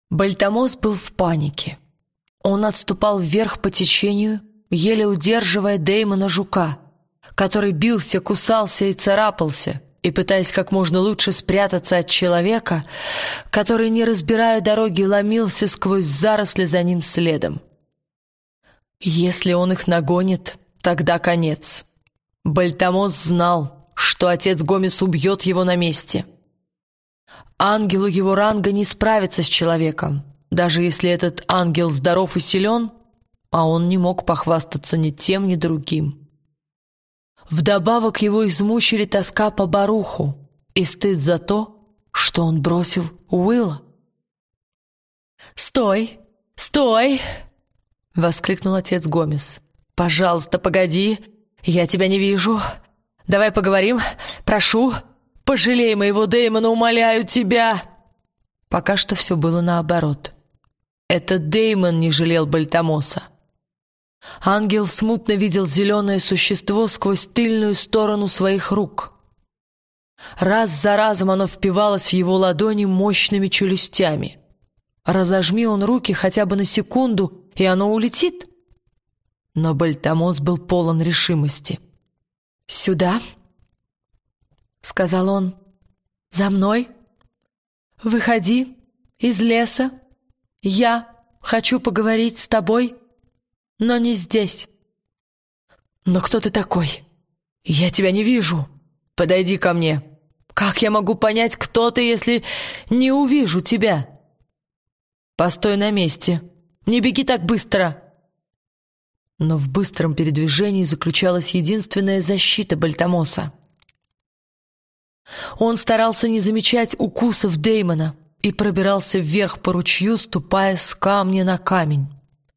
Бальтамос был в панике. Он отступал вверх по течению, еле удерживая Дэймона Жука, который бился, кусался и царапался, и пытаясь как можно лучше спрятаться от человека, который, не разбирая дороги, ломился сквозь заросли за ним следом. Если он их нагонит, тогда конец. Бальтамос знал, что отец Гомес убьет его на месте. Ангелу его ранга не справиться с человеком, даже если этот ангел здоров и силен, а он не мог похвастаться ни тем, ни другим. Вдобавок его измучили тоска по Баруху и стыд за то, что он бросил Уилла. «Стой! Стой!» — воскликнул отец Гомес. «Пожалуйста, погоди, я тебя не вижу. Давай поговорим, прошу. Пожалей моего Дэймона, умоляю тебя!» Пока что все было наоборот. Это Дэймон не жалел Бальтамоса. Ангел смутно видел зеленое существо сквозь тыльную сторону своих рук. Раз за разом оно впивалось в его ладони мощными челюстями. Разожми он руки хотя бы на секунду, и оно улетит. Но Бальтамос был полон решимости. «Сюда», — сказал он, — «за мной. Выходи из леса. Я хочу поговорить с тобой, но не здесь». «Но кто ты такой? Я тебя не вижу. Подойди ко мне. Как я могу понять, кто ты, если не увижу тебя?» «Постой на месте. Не беги так быстро». Но в быстром передвижении заключалась единственная защита Бальтамоса. Он старался не замечать укусов Дэймона и пробирался вверх по ручью, ступая с камня на камень.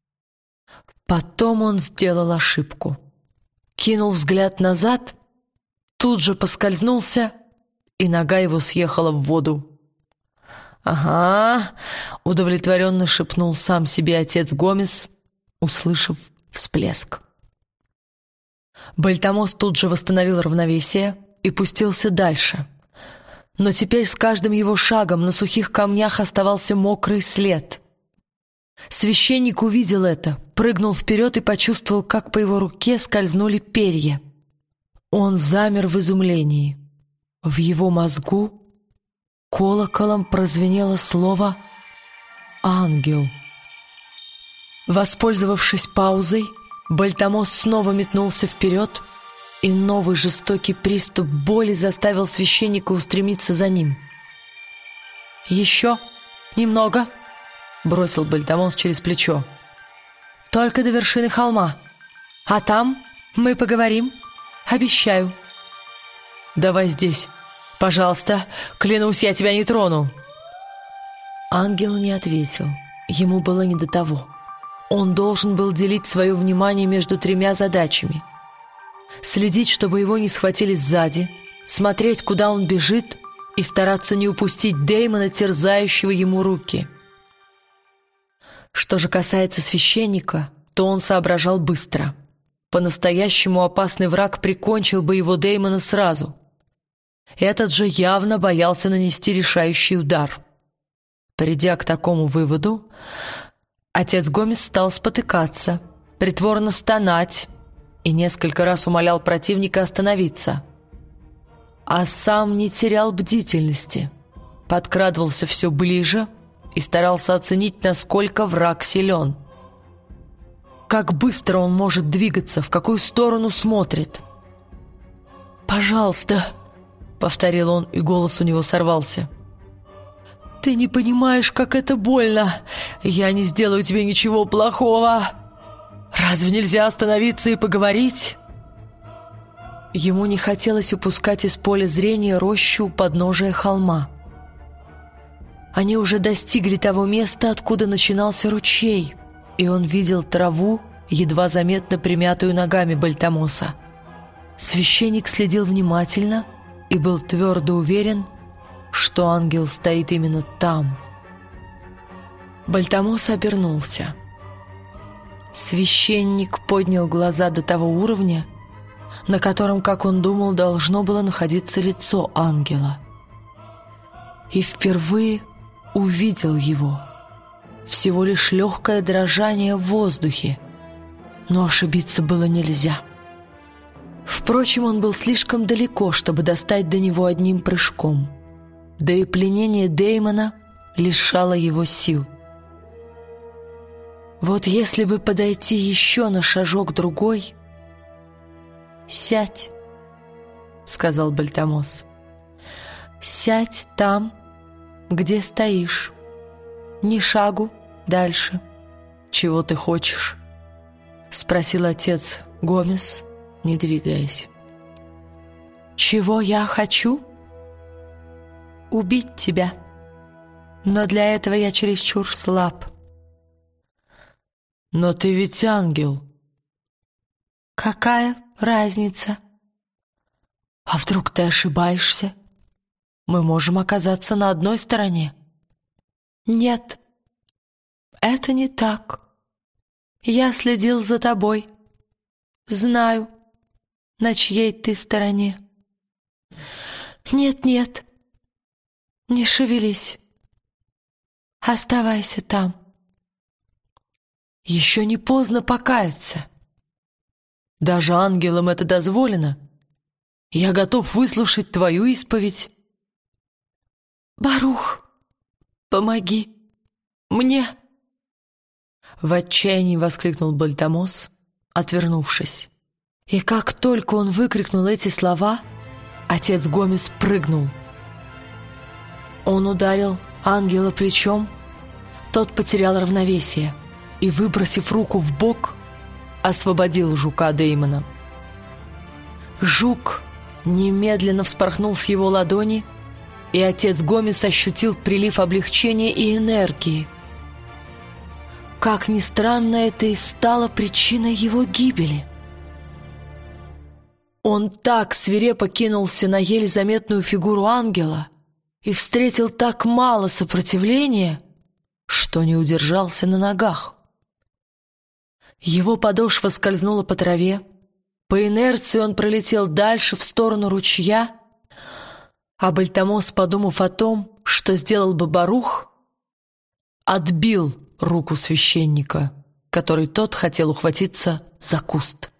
Потом он сделал ошибку. Кинул взгляд назад, тут же поскользнулся, и нога его съехала в воду. «Ага», — удовлетворенно шепнул сам себе отец Гомес, услышав всплеск. Бальтамос тут же восстановил равновесие и пустился дальше. Но теперь с каждым его шагом на сухих камнях оставался мокрый след. Священник увидел это, прыгнул вперед и почувствовал, как по его руке скользнули перья. Он замер в изумлении. В его мозгу колоколом прозвенело слово «ангел». Воспользовавшись паузой, Бальтамос снова метнулся вперед, и новый жестокий приступ боли заставил священника устремиться за ним. «Еще немного», — бросил Бальтамос через плечо. «Только до вершины холма. А там мы поговорим, обещаю». «Давай здесь, пожалуйста, клянусь, я тебя не трону». Ангел не ответил, ему было не до того. Он должен был делить свое внимание между тремя задачами: следить, чтобы его не схватили сзади, смотреть, куда он бежит, и стараться не упустить Дэймона, терзающего ему руки. Что же касается священника, то он соображал быстро. По-настоящему опасный враг прикончил бы его Дэймона сразу. Этот же явно боялся нанести решающий удар. Придя к такому выводу, отец Гомес стал спотыкаться, притворно стонать и несколько раз умолял противника остановиться. А сам не терял бдительности, подкрадывался все ближе и старался оценить, насколько враг силен. Как быстро он может двигаться, в какую сторону смотрит. «Пожалуйста», — повторил он, и голос у него сорвался. «Ты не понимаешь, как это больно. Я не сделаю тебе ничего плохого. Разве нельзя остановиться и поговорить?» Ему не хотелось упускать из поля зрения рощу у подножия холма. Они уже достигли того места, откуда начинался ручей, и он видел траву, едва заметно примятую ногами Бальтамоса. Священник следил внимательно и был твердо уверен, что ангел стоит именно там. Бальтамос обернулся. Священник поднял глаза до того уровня, на котором, как он думал, должно было находиться лицо ангела. И впервые увидел его. всего лишь легкое дрожание в воздухе, но ошибиться было нельзя. Впрочем, он был слишком далеко, чтобы достать до него одним прыжком, да и пленение Дэймона лишало его сил. Вот если бы подойти еще на шажок-другой... «Сядь», — сказал Бальтамос. «Сядь там, где стоишь. Ни шагу дальше. Чего ты хочешь?» — спросил отец Гомес, не двигаясь. «Чего я хочу? Убить тебя. Но для этого я чересчур слаб». «Но ты ведь ангел». «Какая разница? А вдруг ты ошибаешься? Мы можем оказаться на одной стороне». «Нет, это не так. Я следил за тобой. Знаю, на чьей ты стороне. Нет, не шевелись. Оставайся там». Еще не поздно покаяться. Даже ангелам это дозволено. Я готов выслушать твою исповедь. «Барух, помоги мне!» В отчаянии воскликнул Бальтамос, отвернувшись. И как только он выкрикнул эти слова, отец Гомес прыгнул. Он ударил ангела плечом, тот потерял равновесие и, выбросив руку в бок, освободил жука Дэймона. Жук немедленно вспорхнул с его ладони, и отец Гомес ощутил прилив облегчения и энергии. Как ни странно, это и стало причиной его гибели. Он так свирепо кинулся на еле заметную фигуру ангела и встретил так мало сопротивления, что не удержался на ногах. Его подошва скользнула по траве, по инерции он пролетел дальше в сторону ручья, а Бальтамос, подумав о том, что сделал бы Барух, отбил руку священника, который тот хотел ухватиться за куст.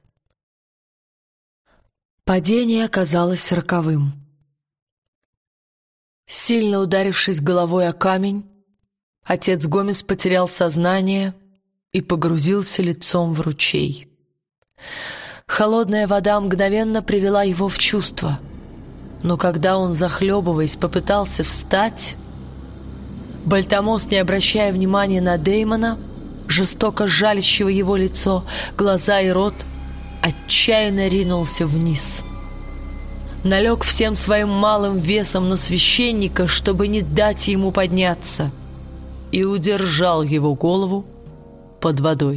Падение оказалось роковым. Сильно ударившись головой о камень, отец Гомес потерял сознание и погрузился лицом в ручей. Холодная вода мгновенно привела его в чувство, но когда он, захлебываясь, попытался встать, Бальтамос, не обращая внимания на Дэймона, жестоко жалящего его лицо, глаза и рот, отчаянно ринулся вниз. Налег всем своим малым весом на священника, чтобы не дать ему подняться, и удержал его голову под водой.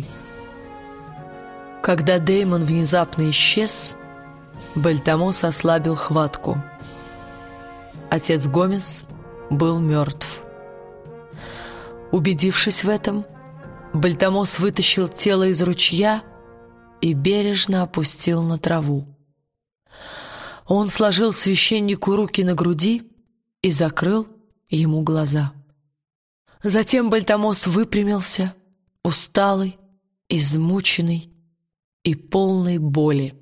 Когда Дэймон внезапно исчез, Бальтамос ослабил хватку. Отец Гомес был мертв. Убедившись в этом, Бальтамос вытащил тело из ручья и бережно опустил на траву. Он сложил священнику руки на груди и закрыл ему глаза. Затем Бальтамос выпрямился, усталый, измученный и полный боли.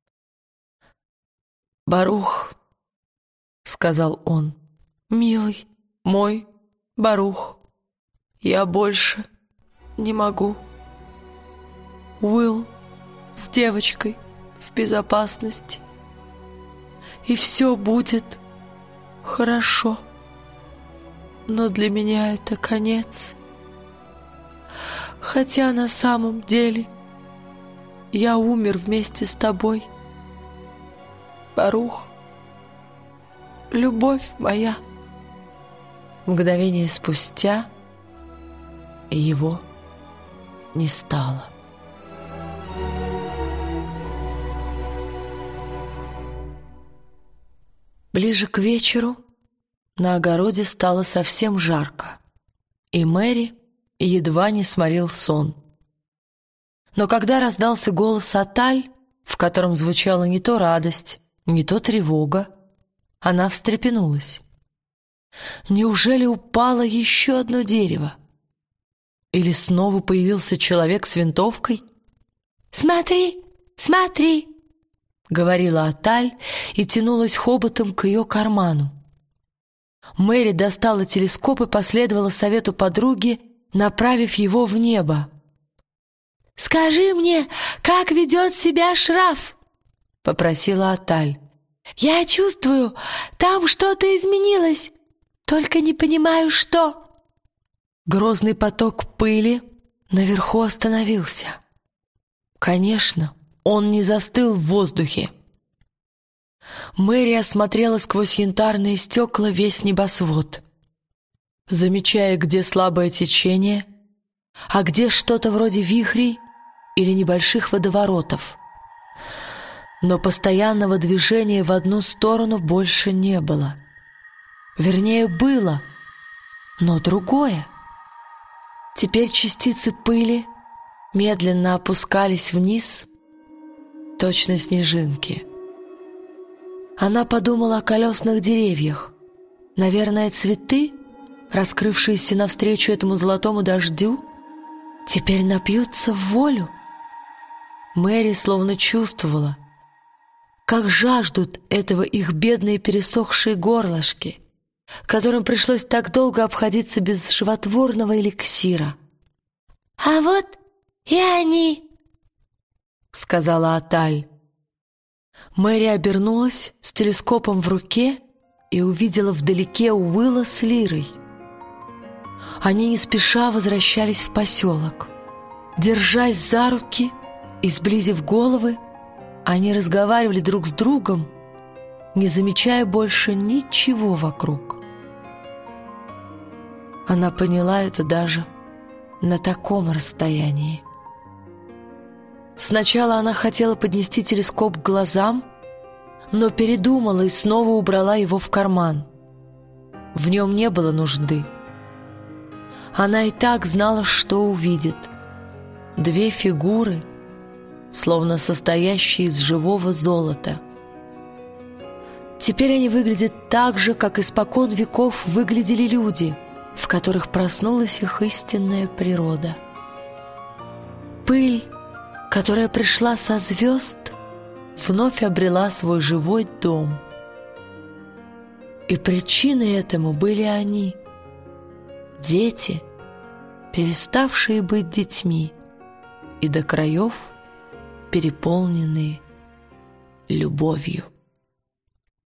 «Барух», — сказал он, — «милый мой Барух, я больше не могу. Уилл с девочкой в безопасности, и все будет хорошо. Но для меня это конец. Хотя на самом деле я умер вместе с тобой. Барух, любовь моя». Мгновение спустя его не стало. Ближе к вечеру на огороде стало совсем жарко, и Мэри едва не сморил сон. Но когда раздался голос Аталь, в котором звучала не то радость, не то тревога, она встрепенулась. Неужели упало еще одно дерево? Или снова появился человек с винтовкой? «Смотри, смотри!» — говорила Аталь и тянулась хоботом к ее карману. Мэри достала телескоп и последовала совету подруги, направив его в небо. «Скажи мне, как ведет себя Шраф?» — попросила Аталь. «Я чувствую, там что-то изменилось, только не понимаю, что». Грозный поток пыли наверху остановился. Конечно, он не застыл в воздухе. Мэри осмотрела сквозь янтарные стекла весь небосвод, замечая, где слабое течение, а где что-то вроде вихрей или небольших водоворотов. Но постоянного движения в одну сторону больше не было. Вернее, было, но другое. Теперь частицы пыли медленно опускались вниз, точно снежинки. Она подумала о колесных деревьях. Наверное, цветы, раскрывшиеся навстречу этому золотому дождю, теперь напьются в волю. Мэри словно чувствовала, как жаждут этого их бедные пересохшие горлышки, которым пришлось так долго обходиться без животворного эликсира. «А вот и они!» — сказала Аталь. Мэри обернулась с телескопом в руке и увидела вдалеке Уилла с Лирой. Они не спеша возвращались в поселок. Держась за руки и сблизив головы, они разговаривали друг с другом, не замечая больше ничего вокруг. Она поняла это даже на таком расстоянии. Сначала она хотела поднести телескоп к глазам, но передумала и снова убрала его в карман. В нем не было нужды. Она и так знала, что увидит. Две фигуры, словно состоящие из живого золота. Теперь они выглядят так же, как испокон веков выглядели люди, в которых проснулась их истинная природа. Пыль, которая пришла со звезд, вновь обрела свой живой дом. И причиной этому были они, дети, переставшие быть детьми и до краев переполненные любовью.